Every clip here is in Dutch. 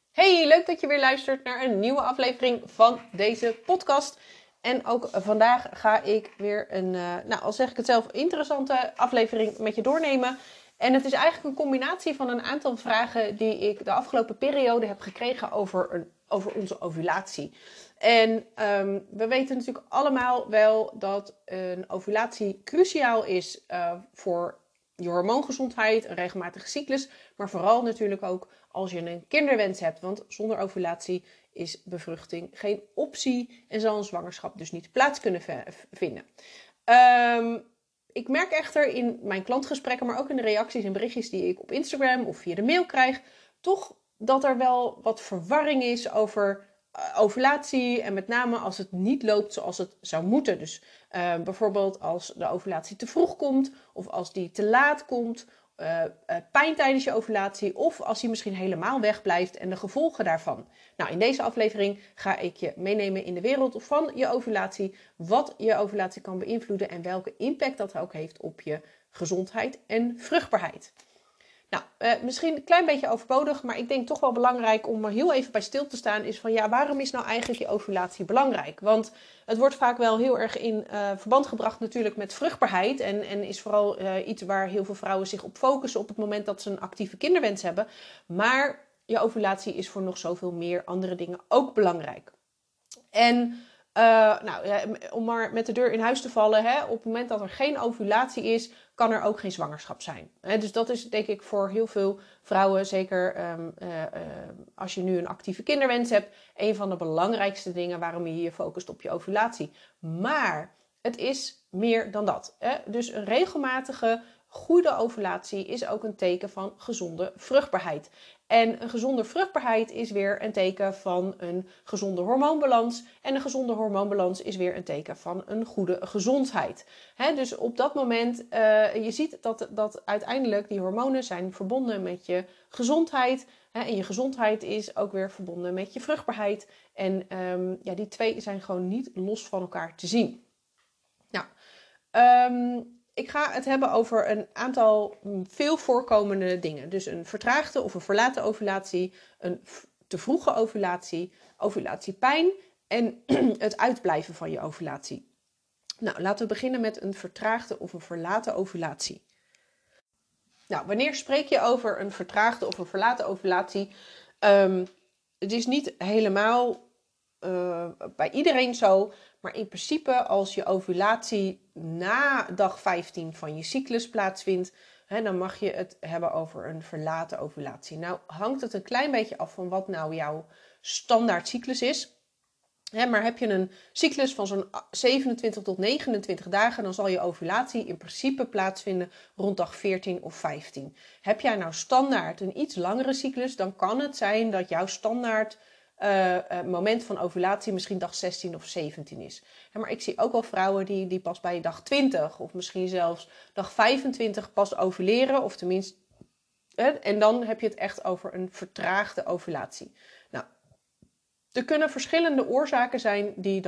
Hey, leuk dat je weer luistert naar een nieuwe aflevering van deze podcast. En ook vandaag ga ik weer een, al zeg ik het zelf, interessante aflevering met je doornemen. En het is eigenlijk een combinatie van een aantal vragen die ik de afgelopen periode heb gekregen over onze ovulatie. En we weten natuurlijk allemaal wel dat een ovulatie cruciaal is voor je hormoongezondheid, een regelmatige cyclus, maar vooral natuurlijk ook als je een kinderwens hebt. Want zonder ovulatie is bevruchting geen optie en zal een zwangerschap dus niet plaats kunnen vinden. Ik merk echter in mijn klantgesprekken, maar ook in de reacties en berichtjes die ik op Instagram of via de mail krijg, toch dat er wel wat verwarring is over ovulatie en met name als het niet loopt zoals het zou moeten. Dus bijvoorbeeld als de ovulatie te vroeg komt of als die te laat komt, pijn tijdens je ovulatie of als die misschien helemaal wegblijft en de gevolgen daarvan. Nou, in deze aflevering ga ik je meenemen in de wereld van je ovulatie, wat je ovulatie kan beïnvloeden en welke impact dat ook heeft op je gezondheid en vruchtbaarheid. Nou, misschien een klein beetje overbodig, maar ik denk toch wel belangrijk om er heel even bij stil te staan is van ja, waarom is nou eigenlijk je ovulatie belangrijk? Want het wordt vaak wel heel erg in verband gebracht natuurlijk met vruchtbaarheid en is vooral iets waar heel veel vrouwen zich op focussen op het moment dat ze een actieve kinderwens hebben. Maar je ovulatie is voor nog zoveel meer andere dingen ook belangrijk. En om maar met de deur in huis te vallen, op het moment dat er geen ovulatie is, kan er ook geen zwangerschap zijn. Dus dat is denk ik voor heel veel vrouwen, zeker als je nu een actieve kinderwens hebt, een van de belangrijkste dingen waarom je je focust op je ovulatie. Maar het is meer dan dat. Dus een regelmatige, goede ovulatie is ook een teken van gezonde vruchtbaarheid. En een gezonde vruchtbaarheid is weer een teken van een gezonde hormoonbalans. En een gezonde hormoonbalans is weer een teken van een goede gezondheid. Dus op dat moment, je ziet dat uiteindelijk die hormonen zijn verbonden met je gezondheid. En je gezondheid is ook weer verbonden met je vruchtbaarheid. En die twee zijn gewoon niet los van elkaar te zien. Nou, ik ga het hebben over een aantal veel voorkomende dingen. Dus een vertraagde of een verlate ovulatie, een te vroege ovulatie, ovulatiepijn en het uitblijven van je ovulatie. Nou, laten we beginnen met een vertraagde of een verlate ovulatie. Nou, wanneer spreek je over een vertraagde of een verlate ovulatie? Het is niet helemaal bij iedereen zo, maar in principe als je ovulatie na dag 15 van je cyclus plaatsvindt, dan mag je het hebben over een verlate ovulatie. Nou hangt het een klein beetje af van wat nou jouw standaard cyclus is. Maar heb je een cyclus van zo'n 27 tot 29 dagen, dan zal je ovulatie in principe plaatsvinden rond dag 14 of 15. Heb jij nou standaard een iets langere cyclus, dan kan het zijn dat jouw standaard moment van ovulatie misschien dag 16 of 17 is. Maar ik zie ook wel vrouwen die pas bij dag 20 of misschien zelfs dag 25 pas ovuleren, of tenminste, en dan heb je het echt over een vertraagde ovulatie. Nou, er kunnen verschillende oorzaken zijn die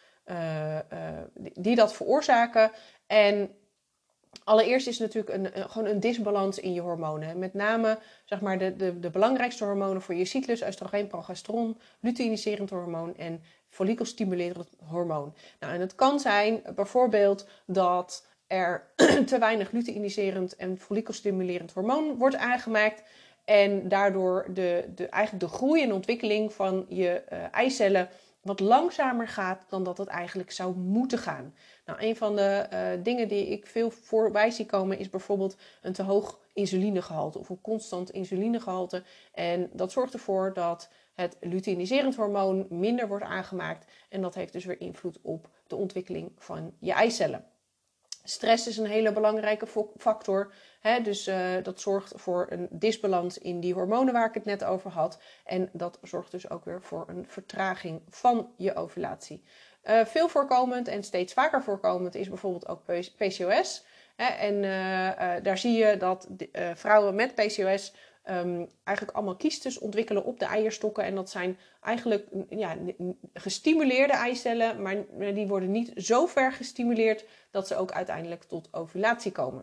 dat veroorzaken. En allereerst is natuurlijk gewoon een disbalans in je hormonen. Met name zeg maar, de belangrijkste hormonen voor je cyclus: oestrogeen, progesteron, luteiniserend hormoon en follikelstimulerend hormoon. Nou, en het kan zijn bijvoorbeeld dat er te weinig luteiniserend en follikelstimulerend hormoon wordt aangemaakt. En daardoor eigenlijk de groei en ontwikkeling van je eicellen wat langzamer gaat dan dat het eigenlijk zou moeten gaan. Nou, een van de dingen die ik veel voorbij zie komen is bijvoorbeeld een te hoog insulinegehalte of een constant insulinegehalte. En dat zorgt ervoor dat het luteiniserend hormoon minder wordt aangemaakt. En dat heeft dus weer invloed op de ontwikkeling van je eicellen. Stress is een hele belangrijke factor. Dus dat zorgt voor een disbalans in die hormonen waar ik het net over had. En dat zorgt dus ook weer voor een vertraging van je ovulatie. Veel voorkomend en steeds vaker voorkomend is bijvoorbeeld ook PCOS. En daar zie je dat vrouwen met PCOS eigenlijk allemaal kiestes ontwikkelen op de eierstokken. En dat zijn eigenlijk gestimuleerde eicellen, maar die worden niet zo ver gestimuleerd dat ze ook uiteindelijk tot ovulatie komen.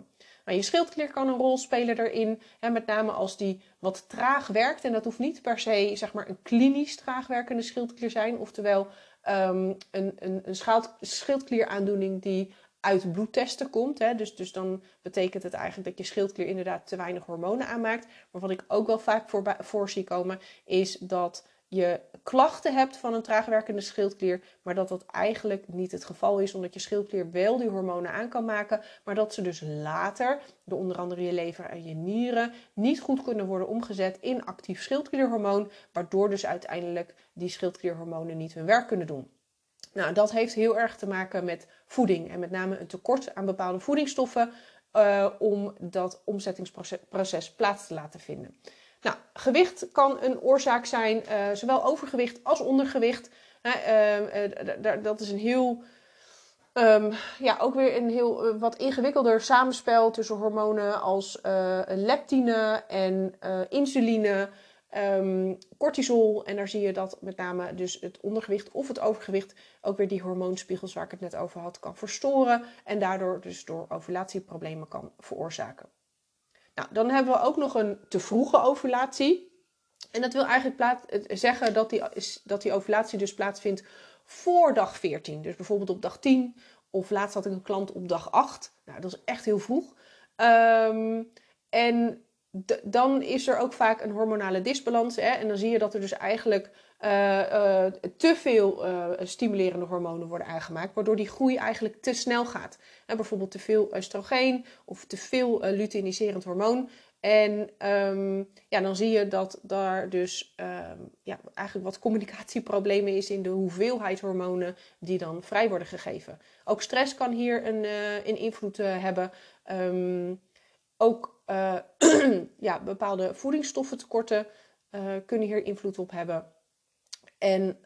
Maar je schildklier kan een rol spelen erin. En met name als die wat traag werkt. En dat hoeft niet per se zeg maar een klinisch traag werkende schildklier zijn. Oftewel een schildklieraandoening die uit bloedtesten komt. Hè. Dus dan betekent het eigenlijk dat je schildklier inderdaad te weinig hormonen aanmaakt. Maar wat ik ook wel vaak voor zie komen, is dat je klachten hebt van een traagwerkende schildklier, maar dat dat eigenlijk niet het geval is, omdat je schildklier wel die hormonen aan kan maken, maar dat ze dus later, door onder andere je lever en je nieren, niet goed kunnen worden omgezet in actief schildklierhormoon, waardoor dus uiteindelijk die schildklierhormonen niet hun werk kunnen doen. Nou, dat heeft heel erg te maken met voeding en met name een tekort aan bepaalde voedingsstoffen om dat omzettingsproces plaats te laten vinden. Nou, gewicht kan een oorzaak zijn, zowel overgewicht als ondergewicht. Dat is een heel, ook weer een heel wat ingewikkelder samenspel tussen hormonen als leptine en insuline, cortisol. En daar zie je dat met name dus het ondergewicht of het overgewicht ook weer die hormoonspiegels waar ik het net over had kan verstoren. En daardoor dus door ovulatieproblemen kan veroorzaken. Nou, dan hebben we ook nog een te vroege ovulatie. En dat wil eigenlijk zeggen dat die ovulatie dus plaatsvindt voor dag 14. Dus bijvoorbeeld op dag 10. Of laatst had ik een klant op dag 8. Nou, dat is echt heel vroeg. Dan is er ook vaak een hormonale disbalans. Hè? En dan zie je dat er dus eigenlijk te veel stimulerende hormonen worden aangemaakt, waardoor die groei eigenlijk te snel gaat. Bijvoorbeeld te veel oestrogeen of te veel luteiniserend hormoon. En dan zie je dat daar dus eigenlijk wat communicatieproblemen is in de hoeveelheid hormonen die dan vrij worden gegeven. Ook stress kan hier een invloed hebben. Ook bepaalde voedingsstoffentekorten kunnen hier invloed op hebben. En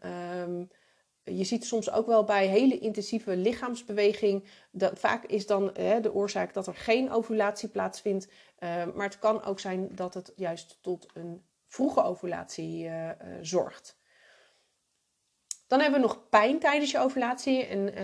je ziet soms ook wel bij hele intensieve lichaamsbeweging, vaak is dan de oorzaak dat er geen ovulatie plaatsvindt. Maar het kan ook zijn dat het juist tot een vroege ovulatie zorgt. Dan hebben we nog pijn tijdens je ovulatie. En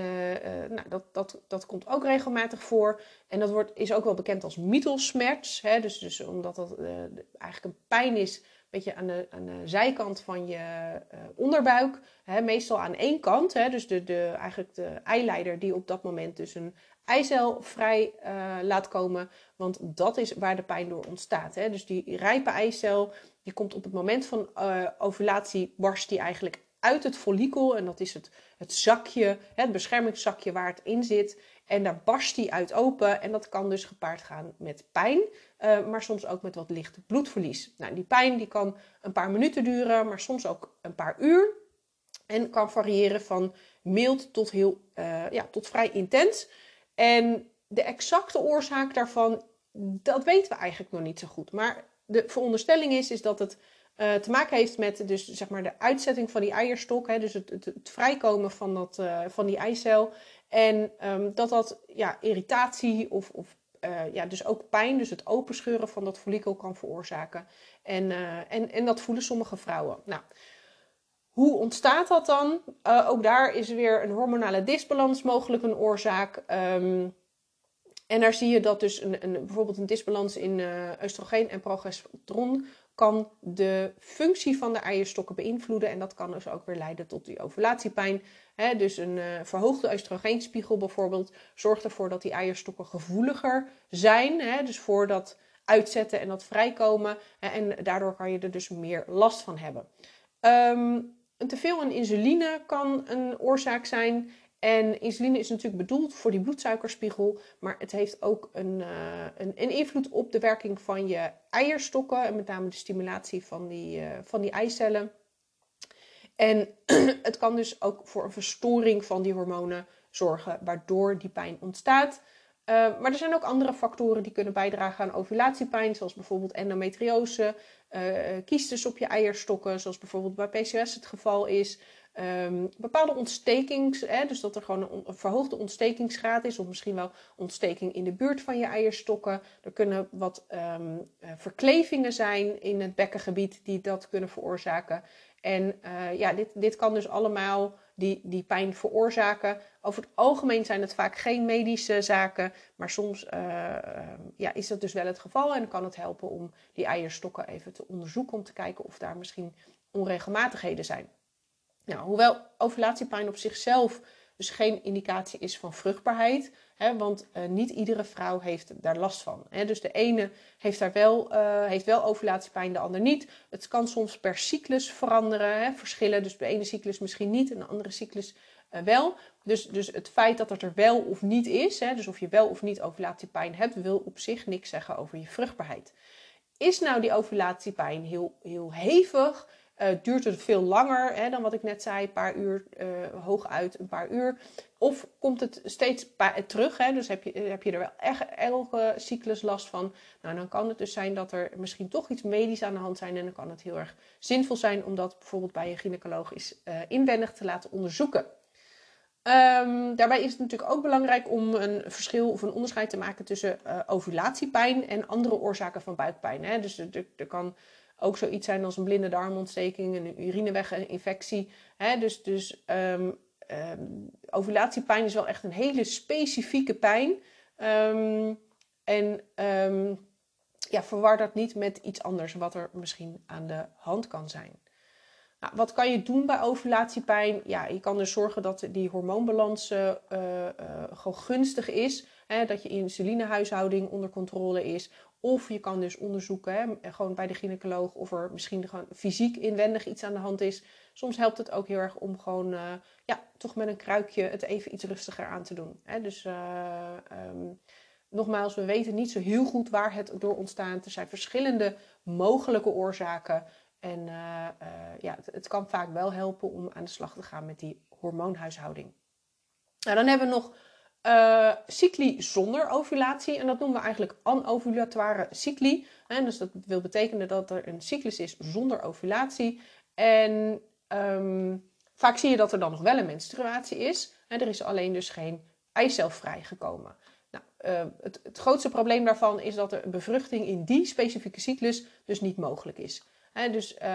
dat komt ook regelmatig voor. En dat is ook wel bekend als mittelsmerts. Dus omdat dat eigenlijk een pijn is, een beetje aan de zijkant van je onderbuik. Meestal aan één kant. Dus eigenlijk de eileider die op dat moment dus een eicel vrij laat komen. Want dat is waar de pijn door ontstaat. Dus die rijpe eicel, die komt op het moment van ovulatie, barst die eigenlijk uit het follikel. En dat is het zakje, het beschermingszakje waar het in zit. En daar barst die uit open. En dat kan dus gepaard gaan met pijn. Maar soms ook met wat licht bloedverlies. Nou, die pijn die kan een paar minuten duren, maar soms ook een paar uur. En kan variëren van mild tot tot vrij intens. En de exacte oorzaak daarvan, dat weten we eigenlijk nog niet zo goed. Maar de veronderstelling is dat het te maken heeft met dus, zeg maar, de uitzetting van die eierstok. Dus het vrijkomen van die eicel. En dat irritatie of dus ook pijn, dus het openscheuren van dat follikel kan veroorzaken. En dat voelen sommige vrouwen. Nou, hoe ontstaat dat dan? Ook daar is weer een hormonale disbalans mogelijk een oorzaak. En daar zie je dat dus bijvoorbeeld een disbalans in oestrogeen en progesteron kan de functie van de eierstokken beïnvloeden. En dat kan dus ook weer leiden tot die ovulatiepijn. Dus een verhoogde oestrogeenspiegel bijvoorbeeld zorgt ervoor dat die eierstokken gevoeliger zijn. Dus voor dat uitzetten en dat vrijkomen. En daardoor kan je er dus meer last van hebben. Een teveel aan insuline kan een oorzaak zijn. En insuline is natuurlijk bedoeld voor die bloedsuikerspiegel, maar het heeft ook een invloed op de werking van je eierstokken en met name de stimulatie van die eicellen. En het kan dus ook voor een verstoring van die hormonen zorgen, waardoor die pijn ontstaat. Maar er zijn ook andere factoren die kunnen bijdragen aan ovulatiepijn, zoals bijvoorbeeld endometriose, kiestes op je eierstokken, zoals bijvoorbeeld bij PCOS het geval is. bepaalde ontstekings, dus dat er gewoon een verhoogde ontstekingsgraad is, of misschien wel ontsteking in de buurt van je eierstokken. Er kunnen wat verklevingen zijn in het bekkengebied die dat kunnen veroorzaken. En dit kan dus allemaal die pijn veroorzaken. Over het algemeen zijn het vaak geen medische zaken, maar soms is dat dus wel het geval. En dan kan het helpen om die eierstokken even te onderzoeken, om te kijken of daar misschien onregelmatigheden zijn. Nou, hoewel ovulatiepijn op zichzelf dus geen indicatie is van vruchtbaarheid, want niet iedere vrouw heeft daar last van. Dus de ene heeft wel ovulatiepijn, de ander niet. Het kan soms per cyclus veranderen, verschillen. Dus de ene cyclus misschien niet en de andere cyclus wel. Dus het feit dat het er wel of niet is, dus of je wel of niet ovulatiepijn hebt, wil op zich niks zeggen over je vruchtbaarheid. Is nou die ovulatiepijn heel hevig? Duurt het veel langer dan wat ik net zei, een paar uur, hooguit een paar uur? Of komt het steeds terug? Dus heb je er wel echt elke cyclus last van? Nou, dan kan het dus zijn dat er misschien toch iets medisch aan de hand zijn. En dan kan het heel erg zinvol zijn om dat bijvoorbeeld bij een gynaecoloog inwendig te laten onderzoeken. Daarbij is het natuurlijk ook belangrijk om een verschil of een onderscheid te maken tussen ovulatiepijn en andere oorzaken van buikpijn. Dus er kan ook zoiets zijn als een blinde darmontsteking, een urineweginfectie. Dus ovulatiepijn is wel echt een hele specifieke pijn. Verwar dat niet met iets anders wat er misschien aan de hand kan zijn. Nou, wat kan je doen bij ovulatiepijn? Ja, je kan dus zorgen dat die hormoonbalans gewoon gunstig is. Dat je insulinehuishouding onder controle is. Of je kan dus onderzoeken, gewoon bij de gynaecoloog, of er misschien gewoon fysiek inwendig iets aan de hand is. Soms helpt het ook heel erg om gewoon toch met een kruikje het even iets rustiger aan te doen. Nogmaals, we weten niet zo heel goed waar het door ontstaat. Er zijn verschillende mogelijke oorzaken. En het kan vaak wel helpen om aan de slag te gaan met die hormoonhuishouding. Nou, dan hebben we nog cycli zonder ovulatie. En dat noemen we eigenlijk anovulatoire cycli. Dus dat wil betekenen dat er een cyclus is zonder ovulatie. En vaak zie je dat er dan nog wel een menstruatie is. Er is alleen dus geen eicel vrijgekomen. Nou, het grootste probleem daarvan is dat de bevruchting in die specifieke cyclus dus niet mogelijk is. Dat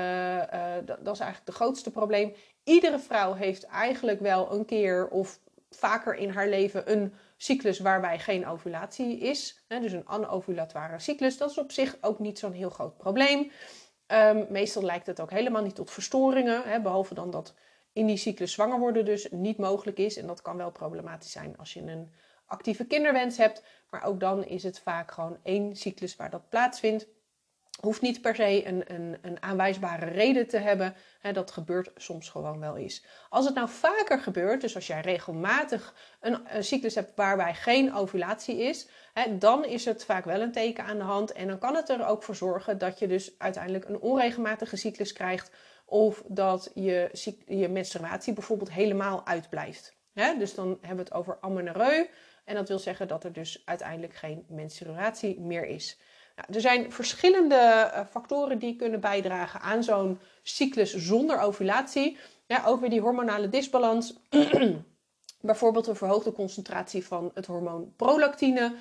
is eigenlijk het grootste probleem. Iedere vrouw heeft eigenlijk wel een keer of vaker in haar leven een cyclus waarbij geen ovulatie is. Dus een anovulatoire cyclus. Dat is op zich ook niet zo'n heel groot probleem. Meestal lijkt het ook helemaal niet tot verstoringen. Behalve dan dat in die cyclus zwanger worden dus niet mogelijk is. En dat kan wel problematisch zijn als je een actieve kinderwens hebt. Maar ook dan is het vaak gewoon één cyclus waar dat plaatsvindt. Hoeft niet per se een aanwijsbare reden te hebben. Dat gebeurt soms gewoon wel eens. Als het nou vaker gebeurt, dus als jij regelmatig een cyclus hebt waarbij geen ovulatie is, dan is het vaak wel een teken aan de hand. En dan kan het er ook voor zorgen dat je dus uiteindelijk een onregelmatige cyclus krijgt. Of dat je menstruatie bijvoorbeeld helemaal uitblijft. Dus dan hebben we het over amenorrheu. En dat wil zeggen dat er dus uiteindelijk geen menstruatie meer is. Nou, er zijn verschillende factoren die kunnen bijdragen aan zo'n cyclus zonder ovulatie. Ja, ook weer die hormonale disbalans. Bijvoorbeeld een verhoogde concentratie van het hormoon prolactine.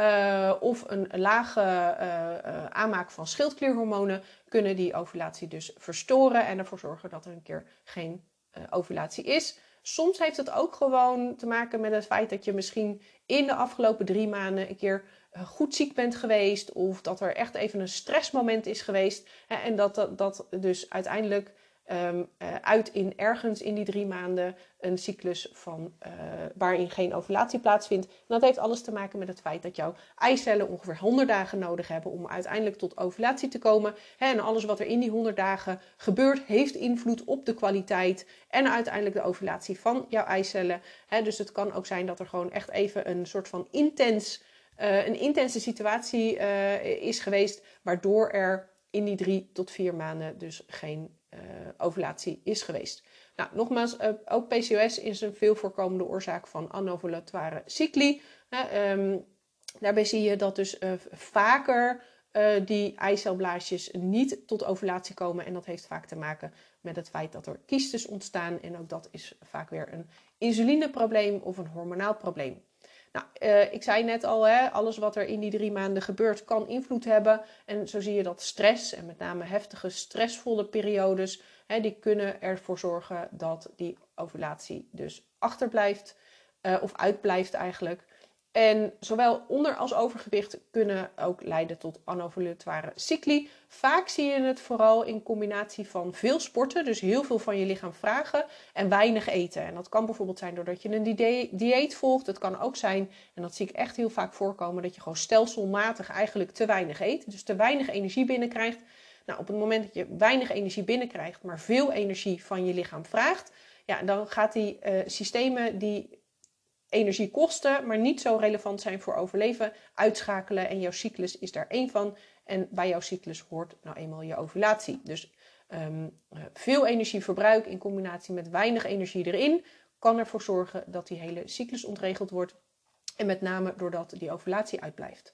Of een lage aanmaak van schildklierhormonen kunnen die ovulatie dus verstoren. En ervoor zorgen dat er een keer geen ovulatie is. Soms heeft het ook gewoon te maken met het feit dat je misschien in de afgelopen 3 maanden een keer goed ziek bent geweest. Of dat er echt even een stressmoment is geweest. En dat dus uiteindelijk uit in ergens in die 3 maanden een cyclus waarin geen ovulatie plaatsvindt. En dat heeft alles te maken met het feit dat jouw eicellen ongeveer 100 dagen nodig hebben om uiteindelijk tot ovulatie te komen. En alles wat er in die 100 dagen gebeurt heeft invloed op de kwaliteit en uiteindelijk de ovulatie van jouw eicellen. Dus het kan ook zijn dat er gewoon echt even een soort van een intense situatie is geweest, waardoor er in die 3 tot 4 maanden dus geen ovulatie is geweest. Nou, nogmaals, ook PCOS is een veel voorkomende oorzaak van anovulatoire cycli. Daarbij zie je dat dus vaker die eicelblaasjes niet tot ovulatie komen. En dat heeft vaak te maken met het feit dat er kiestes ontstaan. En ook dat is vaak weer een insulineprobleem of een hormonaal probleem. Nou, ik zei net al, alles wat er in die 3 maanden gebeurt kan invloed hebben. En zo zie je dat stress en met name heftige stressvolle periodes, die kunnen ervoor zorgen dat die ovulatie dus achterblijft of uitblijft eigenlijk. En zowel onder- als overgewicht kunnen ook leiden tot anovulatoire cycli. Vaak zie je het vooral in combinatie van veel sporten, dus heel veel van je lichaam vragen en weinig eten. En dat kan bijvoorbeeld zijn doordat je een dieet volgt. Het kan ook zijn, en dat zie ik echt heel vaak voorkomen, dat je gewoon stelselmatig eigenlijk te weinig eet. Dus te weinig energie binnenkrijgt. Nou, op het moment dat je weinig energie binnenkrijgt, maar veel energie van je lichaam vraagt, ja, dan gaat die systemen die energie kosten, maar niet zo relevant zijn voor overleven, uitschakelen. En jouw cyclus is daar één van. En bij jouw cyclus hoort nou eenmaal je ovulatie. Dus veel energieverbruik in combinatie met weinig energie erin kan ervoor zorgen dat die hele cyclus ontregeld wordt. En met name doordat die ovulatie uitblijft.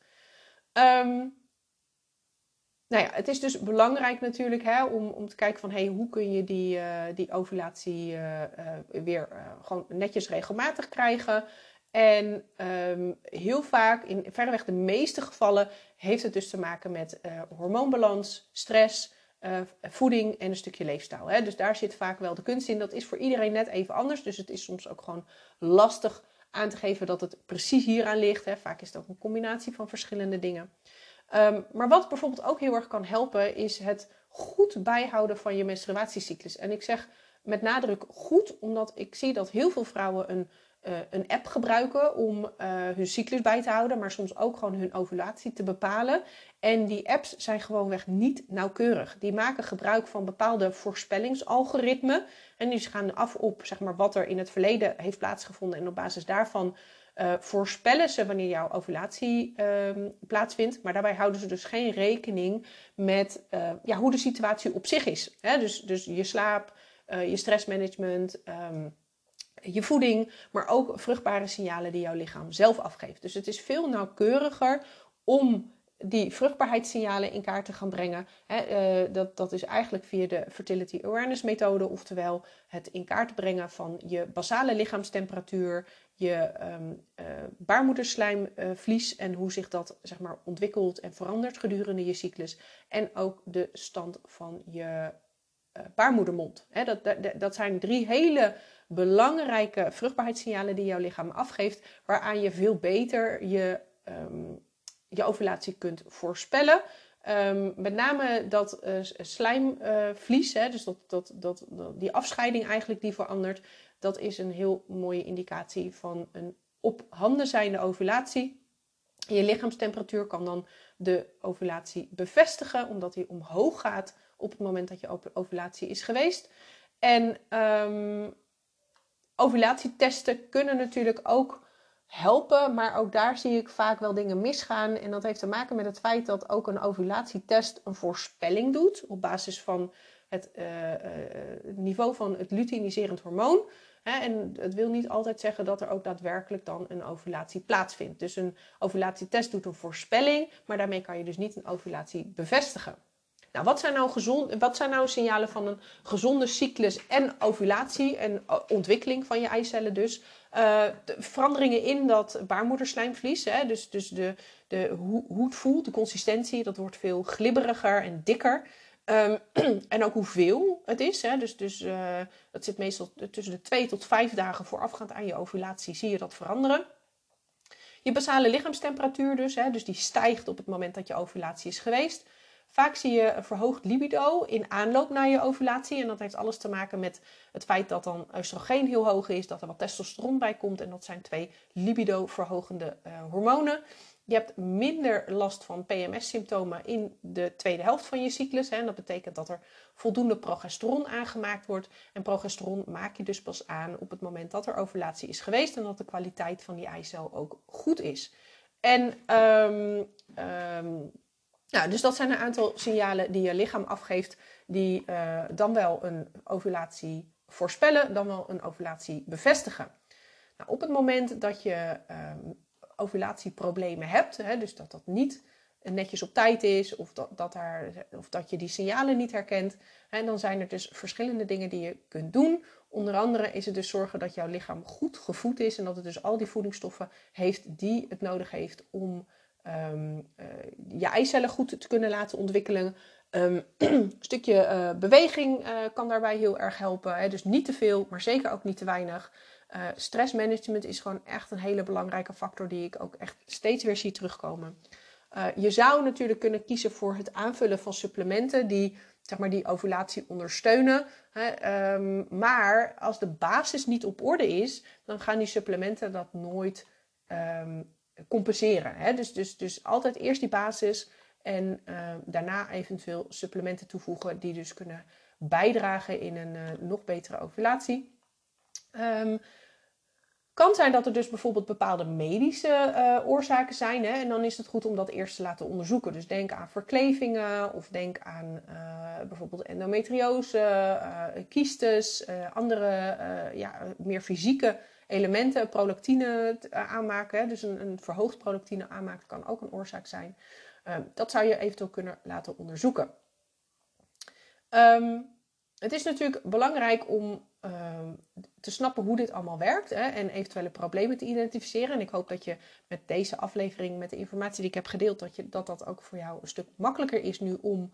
Nou ja, het is dus belangrijk natuurlijk om te kijken van hoe kun je die ovulatie weer gewoon netjes regelmatig krijgen. En heel vaak, in verreweg de meeste gevallen, heeft het dus te maken met hormoonbalans, stress, voeding en een stukje leefstijl. Dus daar zit vaak wel de kunst in. Dat is voor iedereen net even anders. Dus het is soms ook gewoon lastig aan te geven dat het precies hieraan ligt. Vaak is het ook een combinatie van verschillende dingen. Maar wat bijvoorbeeld ook heel erg kan helpen, is het goed bijhouden van je menstruatiecyclus. En ik zeg met nadruk goed, omdat ik zie dat heel veel vrouwen een app gebruiken om hun cyclus bij te houden, maar soms ook gewoon hun ovulatie te bepalen. En die apps zijn gewoonweg niet nauwkeurig. Die maken gebruik van bepaalde voorspellingsalgoritmen. En die gaan af op zeg maar, wat er in het verleden heeft plaatsgevonden. En op basis daarvan voorspellen ze wanneer jouw ovulatie plaatsvindt. Maar daarbij houden ze dus geen rekening met hoe de situatie op zich is. Dus je slaap, je stressmanagement, je voeding, maar ook vruchtbare signalen die jouw lichaam zelf afgeeft. Dus het is veel nauwkeuriger om die vruchtbaarheidssignalen in kaart te gaan brengen. Dat is eigenlijk via de Fertility Awareness methode, oftewel het in kaart brengen van je basale lichaamstemperatuur, je baarmoederslijmvlies en hoe zich dat zeg maar, ontwikkelt en verandert gedurende je cyclus. En ook de stand van je baarmoedermond. Dat zijn 3 hele belangrijke vruchtbaarheidssignalen die jouw lichaam afgeeft, waaraan je veel beter je ovulatie kunt voorspellen. Met name dat slijmvlies, dus die afscheiding eigenlijk die verandert, dat is een heel mooie indicatie van een op handen zijnde ovulatie. Je lichaamstemperatuur kan dan de ovulatie bevestigen, omdat die omhoog gaat op het moment dat je ovulatie is geweest. En ovulatietesten kunnen natuurlijk ook helpen, maar ook daar zie ik vaak wel dingen misgaan. En dat heeft te maken met het feit dat ook een ovulatietest een voorspelling doet op basis van het niveau van het luteiniserend hormoon. En het wil niet altijd zeggen dat er ook daadwerkelijk dan een ovulatie plaatsvindt. Dus een ovulatietest doet een voorspelling, maar daarmee kan je dus niet een ovulatie bevestigen. Nou, wat zijn nou signalen van een gezonde cyclus en ovulatie en ontwikkeling van je eicellen dus? De veranderingen in dat baarmoederslijmvlies, dus hoe het voelt, de consistentie, dat wordt veel glibberiger en dikker. En ook hoeveel het is. Dat zit meestal tussen de 2 tot 5 dagen voorafgaand aan je ovulatie zie je dat veranderen. Je basale lichaamstemperatuur dus die stijgt op het moment dat je ovulatie is geweest. Vaak zie je een verhoogd libido in aanloop naar je ovulatie. En dat heeft alles te maken met het feit dat dan oestrogeen heel hoog is, dat er wat testosteron bij komt. En dat zijn 2 libido-verhogende hormonen. Je hebt minder last van PMS-symptomen in de tweede helft van je cyclus. En dat betekent dat er voldoende progesteron aangemaakt wordt. En progesteron maak je dus pas aan op het moment dat er ovulatie is geweest. En dat de kwaliteit van die eicel ook goed is. En dus dat zijn een aantal signalen die je lichaam afgeeft. Die dan wel een ovulatie voorspellen, dan wel een ovulatie bevestigen. Nou, op het moment dat je ovulatieproblemen hebt, dus dat niet netjes op tijd is of dat je die signalen niet herkent. En dan zijn er dus verschillende dingen die je kunt doen. Onder andere is het dus zorgen dat jouw lichaam goed gevoed is en dat het dus al die voedingsstoffen heeft die het nodig heeft om je eicellen goed te kunnen laten ontwikkelen. Een stukje beweging kan daarbij heel erg helpen. Hè? Dus niet te veel, maar zeker ook niet te weinig. Stressmanagement is gewoon echt een hele belangrijke factor die ik ook echt steeds weer zie terugkomen. Je zou natuurlijk kunnen kiezen voor het aanvullen van supplementen die, zeg maar, die ovulatie ondersteunen. Maar als de basis niet op orde is, dan gaan die supplementen dat nooit compenseren. Hè? Dus altijd eerst die basis en daarna eventueel supplementen toevoegen die dus kunnen bijdragen in een nog betere ovulatie. Kan zijn dat er dus bijvoorbeeld bepaalde medische oorzaken zijn. Hè? En dan is het goed om dat eerst te laten onderzoeken. Dus denk aan verklevingen of denk aan bijvoorbeeld endometriose, kiestes, andere meer fysieke elementen. Prolactine aanmaken, hè? Dus een verhoogd prolactine aanmaken kan ook een oorzaak zijn. Dat zou je eventueel kunnen laten onderzoeken. Het is natuurlijk belangrijk om te snappen hoe dit allemaal werkt, hè, en eventuele problemen te identificeren. En ik hoop dat je met deze aflevering, met de informatie die ik heb gedeeld, dat ook voor jou een stuk makkelijker is nu om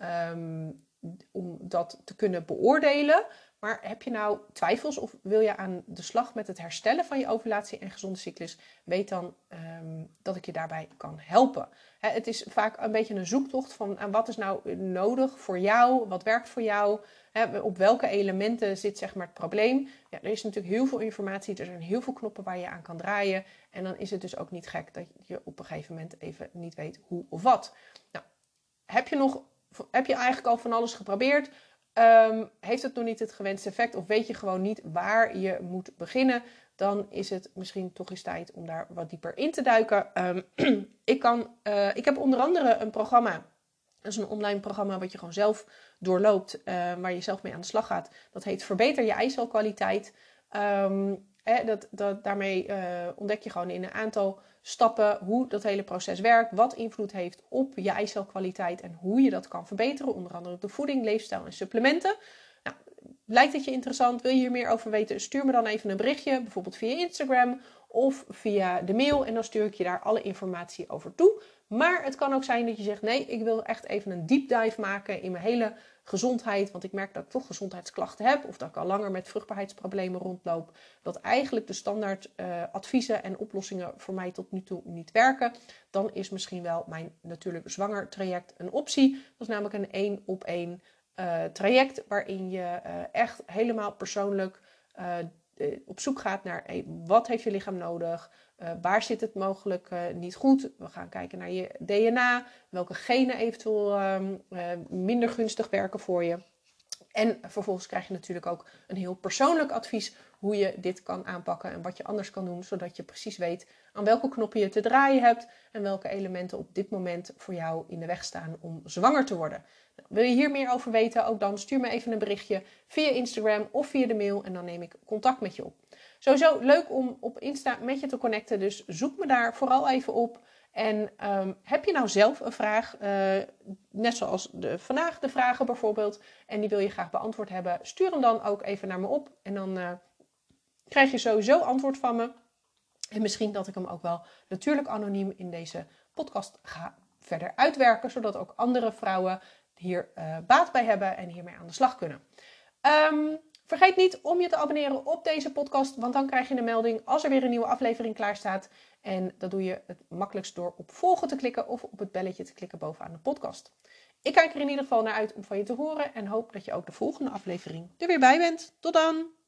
dat te kunnen beoordelen. Maar heb je nou twijfels of wil je aan de slag met het herstellen van je ovulatie en gezonde cyclus? Weet dan dat ik je daarbij kan helpen. Het is vaak een beetje een zoektocht van wat is nou nodig voor jou? Wat werkt voor jou? Op welke elementen zit, zeg maar, het probleem? Ja, er is natuurlijk heel veel informatie. Er zijn heel veel knoppen waar je aan kan draaien. En dan is het dus ook niet gek dat je op een gegeven moment even niet weet hoe of wat. Nou, heb je eigenlijk al van alles geprobeerd? Heeft het nog niet het gewenste effect? Of weet je gewoon niet waar je moet beginnen? Dan is het misschien toch eens tijd om daar wat dieper in te duiken. Ik heb onder andere een programma. Dat is een online programma wat je gewoon zelf doorloopt. Waar je zelf mee aan de slag gaat. Dat heet Verbeter je eicelkwaliteit. Daarmee ontdek je gewoon in een aantal stappen hoe dat hele proces werkt. Wat invloed heeft op je eicelkwaliteit. En hoe je dat kan verbeteren. Onder andere de voeding, leefstijl en supplementen. Nou, lijkt het je interessant? Wil je hier meer over weten? Stuur me dan even een berichtje. Bijvoorbeeld via Instagram of via de mail. En dan stuur ik je daar alle informatie over toe. Maar het kan ook zijn dat je zegt, nee, ik wil echt even een deep dive maken in mijn hele gezondheid. Want ik merk dat ik toch gezondheidsklachten heb. Of dat ik al langer met vruchtbaarheidsproblemen rondloop. Dat eigenlijk de standaard adviezen en oplossingen voor mij tot nu toe niet werken. Dan is misschien wel mijn natuurlijk zwanger traject een optie. Dat is namelijk een 1-op-1 traject. Waarin je echt helemaal persoonlijk op zoek gaat naar wat heeft je lichaam nodig. Waar zit het mogelijk niet goed? We gaan kijken naar je DNA. Welke genen eventueel minder gunstig werken voor je. En vervolgens krijg je natuurlijk ook een heel persoonlijk advies hoe je dit kan aanpakken en wat je anders kan doen. Zodat je precies weet aan welke knoppen je te draaien hebt en welke elementen op dit moment voor jou in de weg staan om zwanger te worden. Nou, wil je hier meer over weten? Ook dan stuur me even een berichtje via Instagram of via de mail en dan neem ik contact met je op. Sowieso leuk om op Insta met je te connecten, dus zoek me daar vooral even op. En heb je nou zelf een vraag, net zoals vandaag de vragen bijvoorbeeld, en die wil je graag beantwoord hebben, stuur hem dan ook even naar me op. En dan krijg je sowieso antwoord van me. En misschien dat ik hem ook wel natuurlijk anoniem in deze podcast ga verder uitwerken, zodat ook andere vrouwen hier baat bij hebben en hiermee aan de slag kunnen. Vergeet niet om je te abonneren op deze podcast, want dan krijg je een melding als er weer een nieuwe aflevering klaar staat. En dat doe je het makkelijkst door op volgen te klikken of op het belletje te klikken bovenaan de podcast. Ik kijk er in ieder geval naar uit om van je te horen en hoop dat je ook de volgende aflevering er weer bij bent. Tot dan!